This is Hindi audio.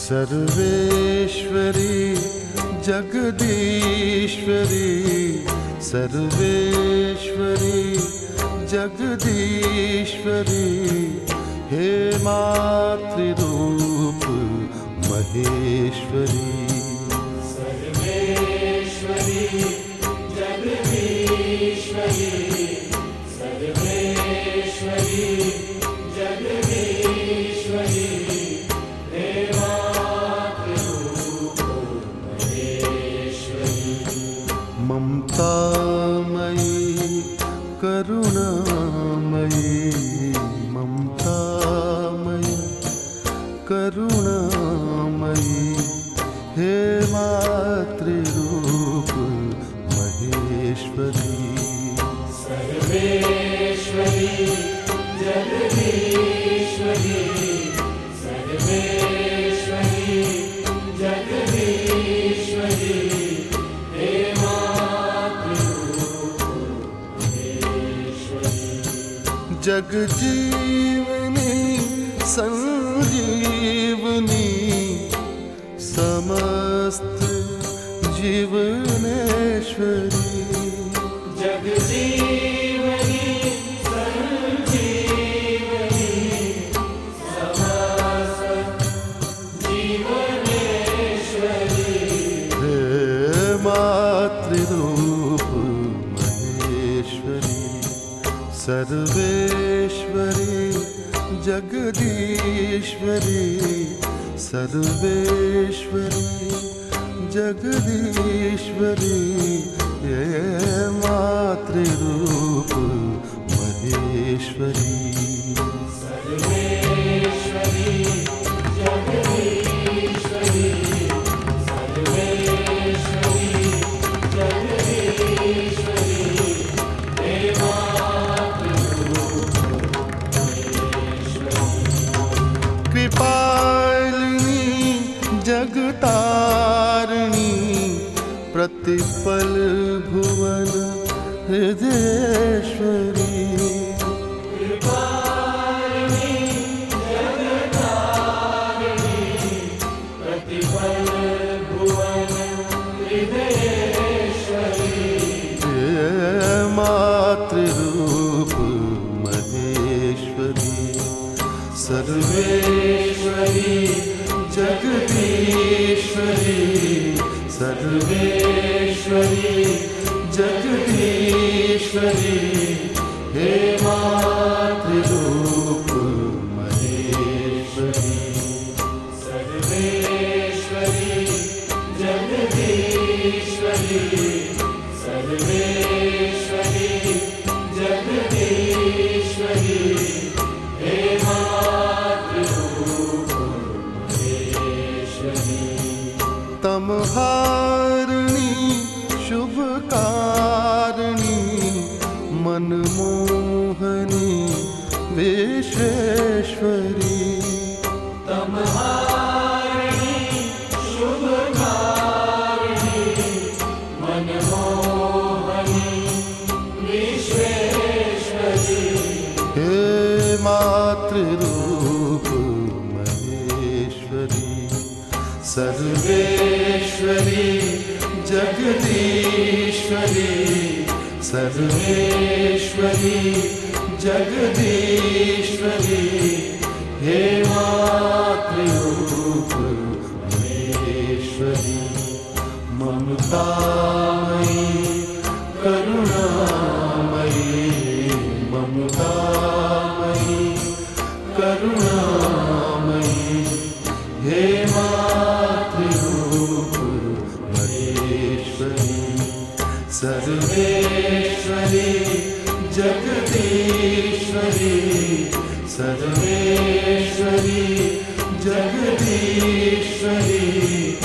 सर्वेश्वरी जगदीश्वरी, सर्वेश्वरी जगदीश्वरी, हे मातृरूप महेश्वरी। सर्वेश्वरी जगदीश्वरी, सर्वेश्वरी जगदीश्वरी, हे मातृरूप महेश्वरी। ममतामयी करुणामयी, ममतामयी करुणामयी, हे मातृरूप महेश्वरी। सर्वेश्वरी जगदीश्वरी, सर्वेश्वरी जगदीश्वरी, हे मातृरूप महेश्वरी। जगजीवनी संजीवनी, समस्त जीवनेश्वरी। जगजीवनी संजीवनी, समस्त जीवनेश्वरी, हे मातृरूप महेश्वरी। सर्वेश्वरी जगदीश्वरी, सर्वेश्वरी जगदीश्वरी, हे मातृरूप महेश्वरी। सर्वेश्वरी जगदीश्वरी, सर्वेश्वरी जगदीश्वरी, हे मातृरूप महेश्वरी। कृपालिनी जगतारिणी, प्रतिपल भुवन हृदयेश्वरी। कृपालिनी जगतारिणी, प्रतिपल भुवन हृदयेश्वरी, हे मातृरूप महेश्वरी। सर्वेश्वरी जगदीश्वरी, सर्वेश्वरी जगदीश्वरी, हे मातृरूप महेश्वरी। सर्वेश्वरी जगदीश्वरी, सर्वेश्वरी जगदीश्वरी, हे मातृरूप महेश्वरी। तमहारिणी शुभकारिणी, मनमोहनी विश्वेश्वरी। तमहारिणी शुभकारिणी, मनमोहनी विश्वेश्वरी, हे मातृरूप महेश्वरी। सर्वेश्वरी जगदीश्वरी, सर्वेश्वरी जगदीश्वरी, हे मातृरूप महेश्वरी। ममतामयी करुणामयी, ममतामयी करुणामयी, हे मातृरूप महेश्वरी। सर्वेश्वरी जगदीश्वरी, सर्वेश्वरी जगदीश्वरी,